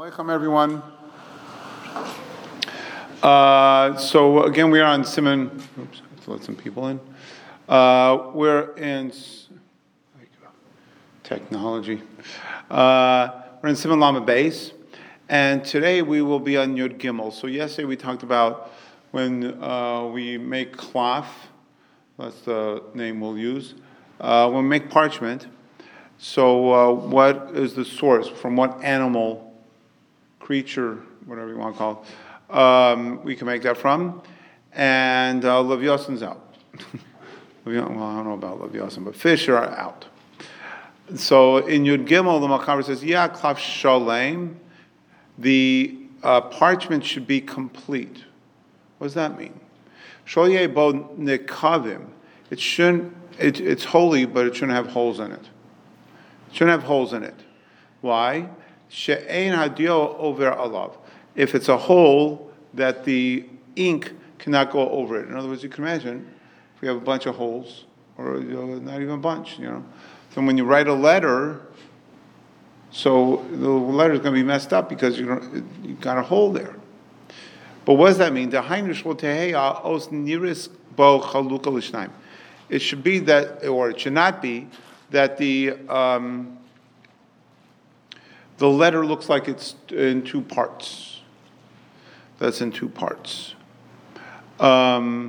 Welcome, everyone. So again, we are on Siman. Oops, let's let some people in. We're in technology. We're in Siman Lama Beis, and today we will be on Yud Gimel. So yesterday we talked about when we make cloth. That's the name we'll use. When we make parchment. So what is the source? From what animal? Creature, whatever you want to call it, we can make that from, and Levyasan's out. Well, I don't know about Levyasan, but fish are out. So in Yud Gimel, the Machaber says, "Yeah, klaf shalem." The parchment should be complete. What does that mean? Sholye bo nekavim. It shouldn't. It's holy, but it shouldn't have holes in it. It shouldn't have holes in it. Why? She'ein hadio over alav. If it's a hole that the ink cannot go over it. In other words, you can imagine if we have a bunch of holes, or not even a bunch, So when you write a letter, so the letter is going to be messed up because you got a hole there. But what does that mean? It should be that, or it should not be that the letter looks like it's in two parts. That's in two parts. Now,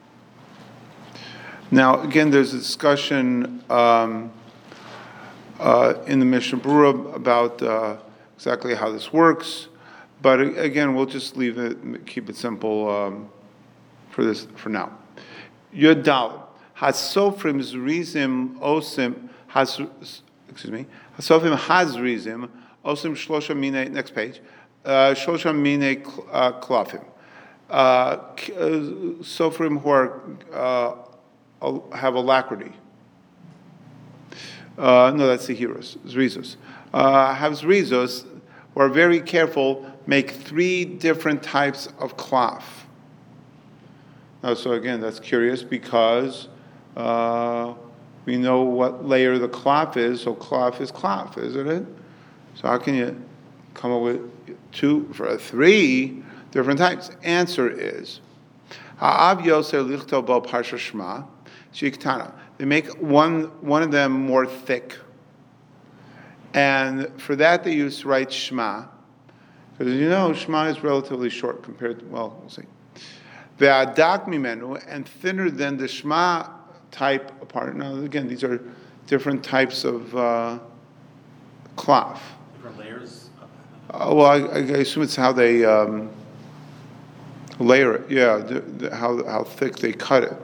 again, there's a discussion in the Mishnah Berurah about exactly how this works. But again, we'll just leave it, keep it simple for now. Yud Daled. Hasofrim zrizim osim Hasofrim hazrizim osim shlosha mine. Next page. Shlosha mine klafim. Sofrim who have alacrity. No, that's the heroes. Zrizos. Have zrizos who are very careful. Make 3 different types of cloth. So again, that's curious because we know what layer the cloth is. So cloth is cloth, isn't it? So how can you come up with 3 different types? Answer is they make one of them more thick, and for that they used to write Shema, because Shema is relatively short compared to, we'll see. Ve'adak mimenu, and thinner than the Shema type apart. Now again, these are different types of cloth. Different layers? Well, I assume it's how they layer it. Yeah, how thick they cut it.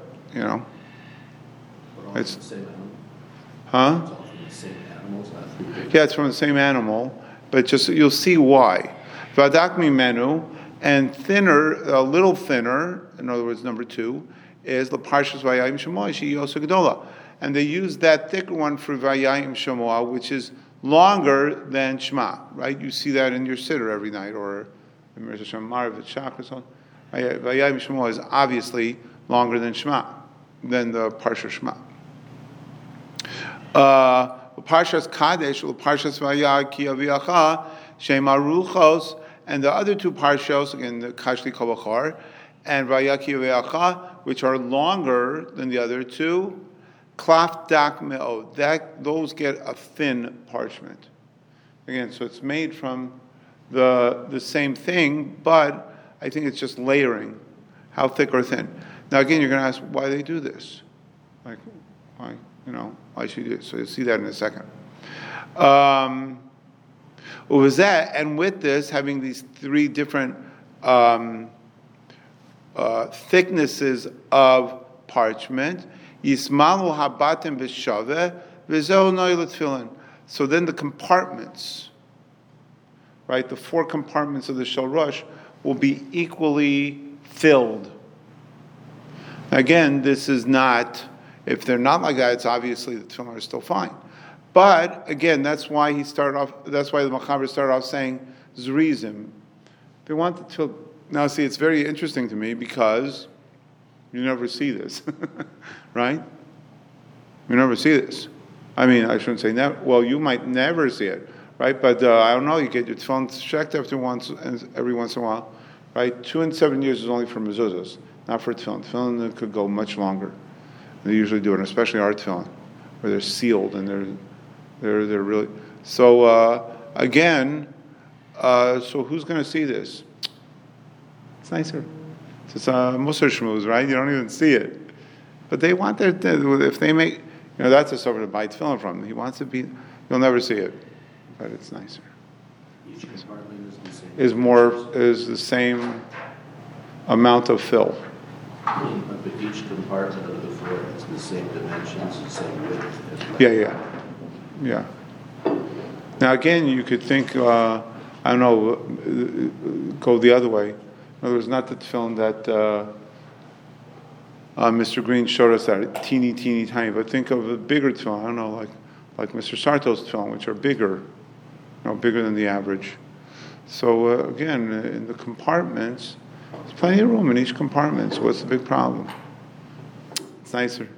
It's the same animal? Huh? It's all from the same animal, so that's 3 different. Yeah, it's from the same animal, but just you'll see why. Vadak mimenu, and thinner, a little thinner. In other words, number 2 is the Parshas Vayayim Shemoah Sheyosa Gedola, and they use that thicker one for Vayayim Shemoah, which is longer than Shema. Right? You see that in your siddur every night, or in Rosh Hashanah, Marav, Shach, or so. Vayayim Shemoah is obviously longer than Shema, than the Parsha Shema. Parshas Kadesh, Parshas Vayah Ki Aviacha, Shema Ruchos, and the other 2 parshos, again, the Kashli Kovachar, and Vayah Ki Aviacha, which are longer than the other 2, Klaf Dak Me'od. Those get a thin parchment. Again, so it's made from the same thing, but I think it's just layering, how thick or thin. Now, again, you're going to ask why they do this. Like, why? Why should you do it? So you'll see that in a second. Was that, and with this, having these 3 different thicknesses of parchment, Yismalu habatim v'shaveh v'zeh noy l'tefillin. So then the compartments, right, the 4 compartments of the shalrosh will be equally filled. Again, this is not. If they're not like that, it's obviously the tefillin are still fine. But again, that's why the Machaber started off saying zrizim. They want the tefillin. Now, see, it's very interesting to me because you never see this, right? You never see this. I mean, I shouldn't say never. Well, you might never see it. right? But I don't know. You get your tefillin checked every once in a while, right? 2 and 7 years is only for mezuzahs, not for tefillin. Tefillin could go much longer. They usually do it, especially our tefillin, where they're sealed and they're really. So again, so who's going to see this? It's nicer. It's Musar Shmooze, right? You don't even see it. But they want if they make, that's a sober to buy tefillin from. He wants to be, you'll never see it, but it's nicer. Each compartment is the same. Is the same amount of fill. But each compartment of the four has the same dimensions, the same width. Yeah. Now again, you could think, I don't know, go the other way. In other words, not the tefillin that Mr. Green showed us that teeny tiny, but think of a bigger tefillin. I don't know, like Mr. Sarto's tefillin, which are bigger, bigger than the average. So again, in the compartments, there's plenty of room in each compartment. So what's the big problem? It's nicer.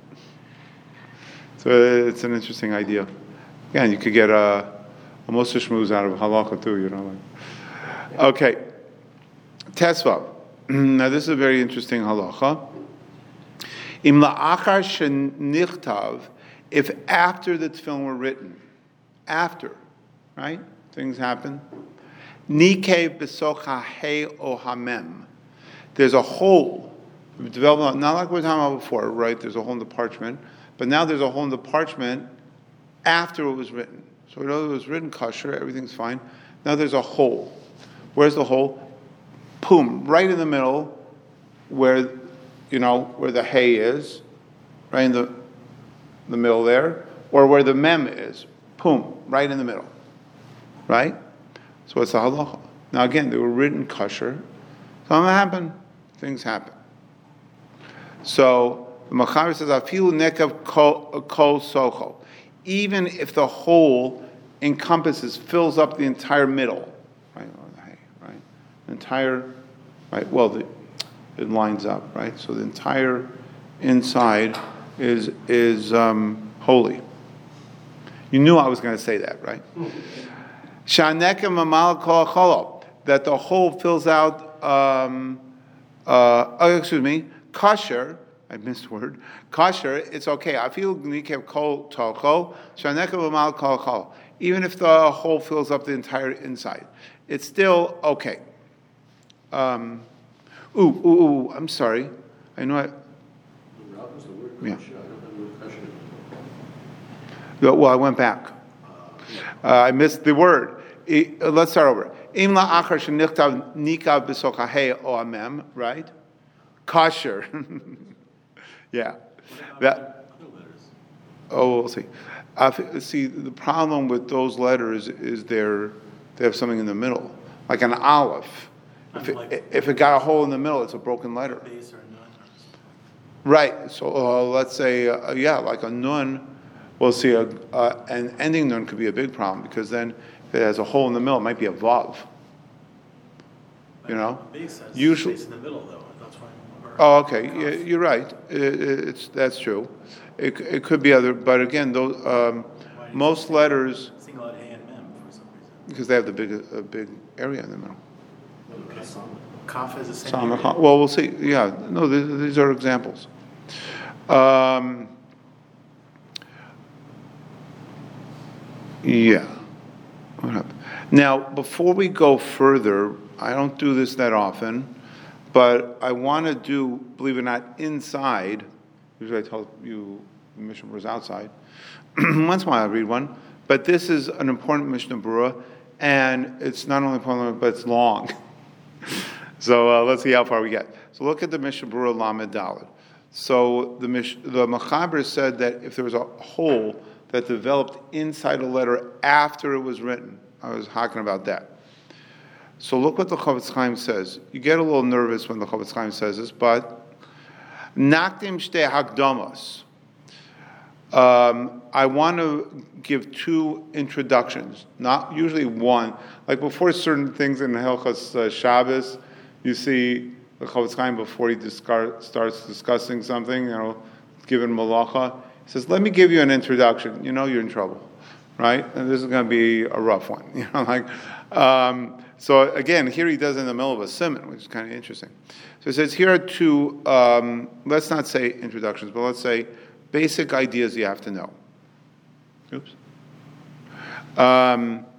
So it's an interesting idea. Again, you could get a Moshe Shmooze out of halakha too, Okay. Tesvav. Now this is a very interesting halacha. Im la'achar shenichtav, if after the tefillin were written, after, right? Things happen. Nike b'socha he o hamem. There's a hole developed, not like we were talking about before, right? There's a hole in the parchment, but now there's a hole in the parchment after it was written. So it was written kosher, everything's fine. Now there's a hole. Where's the hole? Boom, right in the middle, where the hay is, right in the middle there, or where the mem is. Boom, right in the middle, right? So it's a halacha. Now again, they were written kosher. Something happened. Things happen. So the Machaber says, "Afilu nekav kol socho," even if the hole fills up the entire middle, right? Or the hay, right? The entire, right? Well, it lines up, right? So the entire inside is holy. You knew I was going to say that, right? Shaneka mamal kol cholo, that the hole fills out. Kosher. I missed the word. Kosher. It's okay. I feel nikev kol tocho shaneka mamal kol cholo. Even if the hole fills up the entire inside, it's still okay. I'm sorry. I know. What was the word kosher? Yeah. I don't have the word kosher. Well, I went back. I missed the word. Let's start over. Im la'achar shenichtav nikav b'socha he o amem. Right? Kosher. Yeah. That. Other letters. Oh, we'll see. See, the problem with those letters is they have something in the middle, like an aleph. If it got a hole in the middle, it's a broken letter. Base or nun. Right. So let's say, like a nun. We'll see an ending nun could be a big problem because then if it has a hole in the middle, it might be a vav. Base has Usually. space in the middle, though. That's why. Oh, okay. Yeah, you're right. That's true. It could be other, but again, those most letters Single out A and mem for some reason. because they have the big area in the middle. Okay. Kaf is the same. Well, we'll see. Yeah, no, these are examples. Yeah. What happened? Now, before we go further, I don't do this that often, but I want to do, believe it or not, inside. Usually I tell you the Mishnah Berurah is outside. Once in a while I read one, but this is an important Mishnah Berurah, and it's not only important, but it's long. So let's see how far we get. So look at the Mishnah Berurah Lamed Daled. So the Machaber said that if there was a hole that developed inside a letter after it was written, I was talking about that. So look what the Chofetz Chaim says. You get a little nervous when the Chofetz Chaim says this, but Nakdim Shtei Hakdamos. I want to give two introductions, not usually one. Like before certain things in Hilchos Shabbos, you see the Chofetz Chaim before he starts discussing something, given malacha, he says, "Let me give you an introduction." You're in trouble, right? And this is going to be a rough one, so again, here he does it in the middle of a siman, which is kind of interesting. So it says here are two, let's not say introductions, but let's say basic ideas you have to know. Oops. And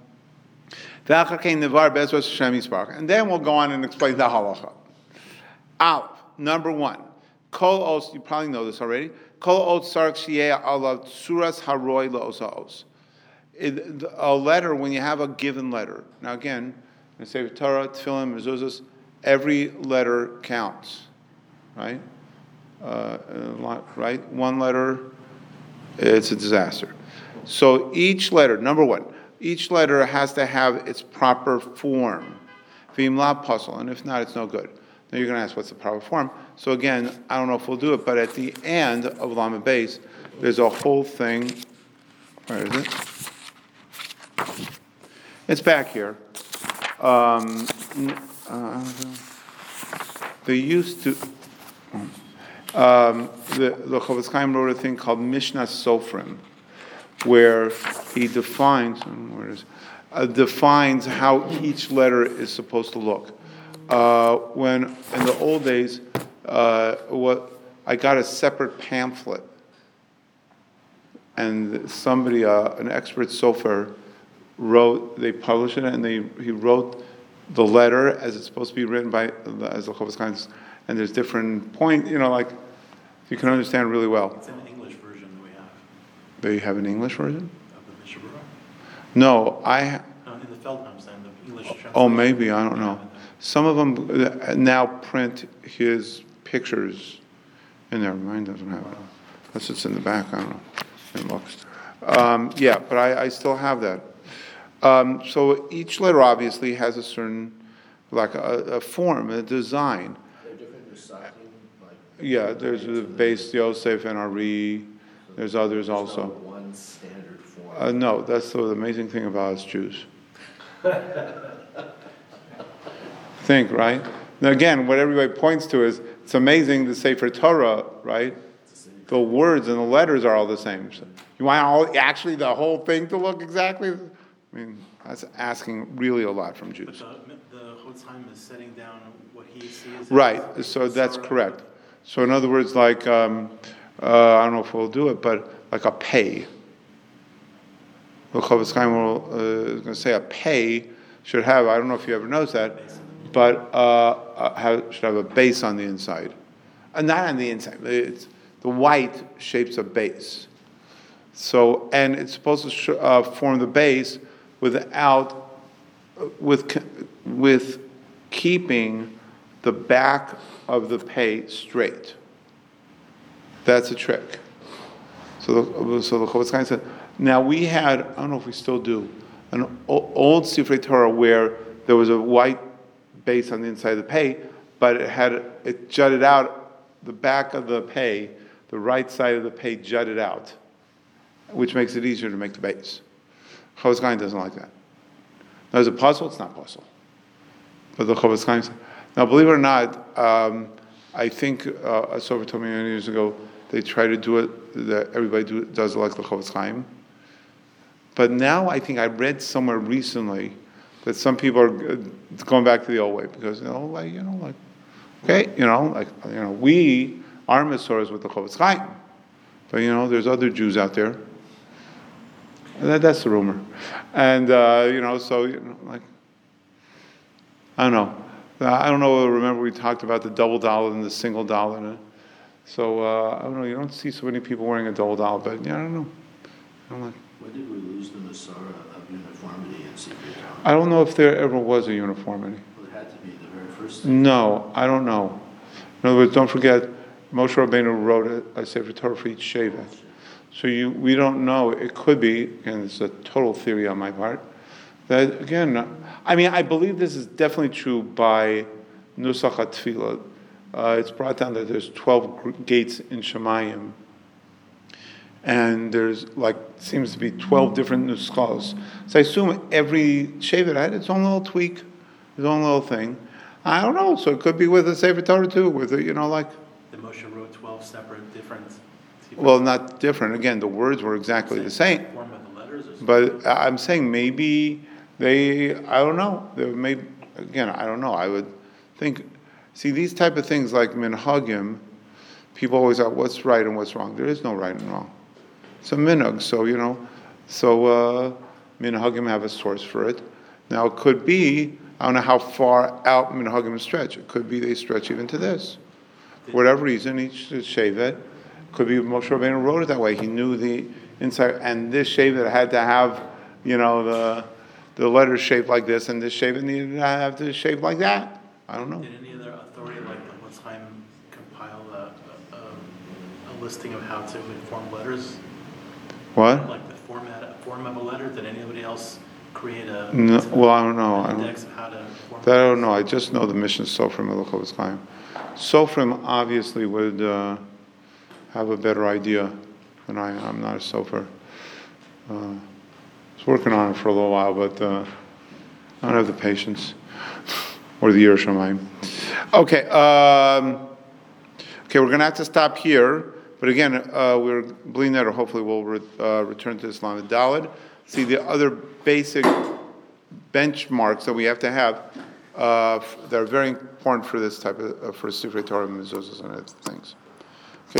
then we'll go on and explain the halacha. Aleph, number one. Kol os, you probably know this already. Kol os sark sheyeh alav tsuras haroi laosaos. A letter, when you have a given letter. Now again, in Sefer Torah, Tefillin, Mezuzos, every letter counts, right? Right? One letter, it's a disaster. So each letter, number one, each letter has to have its proper form. V'imla puzzle, and if not, it's no good. Now you're going to ask, what's the proper form? So again, I don't know if we'll do it, but at the end of Lamed Beis, there's a whole thing. Where is it? It's back here. They used to. The Chofetz Chaim wrote a thing called Mishnah Sofrim, where he defines how each letter is supposed to look. When in the old days, I got a separate pamphlet, and somebody, an expert sofer, they published it, and he wrote the letter as it's supposed to be written as the Chofetz Chaim, and there's different points, you can understand really well. It's an English version that we have. Do you have an English version? Of the Mishnah Berurah? No, In the Feldheim stand, the English translation. Oh, maybe, I don't know. Some of them now print his pictures in there. Mine doesn't have it. Unless it's in the back, I don't know. It looks. But I still have that. So each letter obviously has a certain, like a form, a design. They're different Nusakim, Yeah, there's the base Yosef and Ari. There's others also. not one standard form. No, that's the amazing thing about us Jews. Think, right? Now again, what everybody points to is, it's amazing the Sefer Torah, right? The words and the letters are all the same. So you want actually the whole thing to look exactly? I mean, that's asking really a lot from Jews. But the Chofetz Chaim is setting down what he sees. Right, so that's correct. So in other words, like, I don't know if we'll do it, but like a pay. The Chofetz Chaim is going to say a pay should have, I don't know if you ever noticed that, but should have a base on the inside. Not on the inside, it's the white shapes a base. So, and it's supposed to form the base with keeping the back of the pay straight. That's a trick. So the Chofetz Chaim said, now we had, I don't know if we still do, an old Sifrei Torah where there was a white base on the inside of the pay, but it jutted out, the back of the pay, the right side of the pay jutted out, which makes it easier to make the base. Chofetz Chaim doesn't like that. Now, is it puzzle? It's not puzzle. But the Chofetz Chaim said, now believe it or not, I think a sofer told me many years ago, they try to do it, that everybody does it like the Chofetz Chaim. But now I think I read somewhere recently that some people are going back to the old way because, we, our Masorah is with the Chofetz Chaim. But, there's other Jews out there. That's the rumor. And, I don't know. I don't know, remember we talked about the double dollar and the single dollar. So, I don't know, you don't see so many people wearing a double dollar, but, I don't know. When did we lose the Masorah of uniformity in Sifrei Torah? I don't know if there ever was a uniformity. Well, it had to be the very first thing. No, I don't know. In other words, don't forget, Moshe Rabbeinu wrote a Sefer Torah for each Shevet. So we don't know. It could be, and it's a total theory on my part, that again, I believe this is definitely true by Nusach HaTfilah. It's brought down that there's 12 gates in Shemayim, and there's seems to be 12 different nuschos. So I assume every Shevet had its own little tweak, its own little thing. I don't know. So it could be with the Sefer Torah too, with The Moshe wrote 12 separate different. Well, not different. Again, the words were exactly the same. Form of the letters or But I'm saying maybe I don't know. Again, I don't know. I would think, see, these type of things like minhagim, people always ask what's right and what's wrong. There is no right and wrong. It's a minhag, so, minhagim have a source for it. Now, it could be, I don't know how far out minhagim stretch. It could be they stretch even to this. For whatever reason, he should shave it. Could be Moshe Rabbeinu wrote it that way. He knew the inside, and this shave it had to have, the letters shaped like this, and this shave it needed to have the shape like that. I don't know. Did any other authority like the Hotzheim compile a listing of how to form letters? What? Like the form of a letter? Did anybody else create No, well, I don't know. an index of how to form That I don't know. I just know the mission Sofrim of Luchos Chaim. Sofrim obviously would have a better idea than I am. I'm not a Sofer. I was working on it for a little while, but I don't have the patience or the Yerushalayim. Okay, we're going to have to stop here. But again, we're bleeding that, or hopefully we'll return to Islam Daled. See the other basic benchmarks that we have to have that are very important for this type of for Sifrei Torah, mezuzahs, and other things.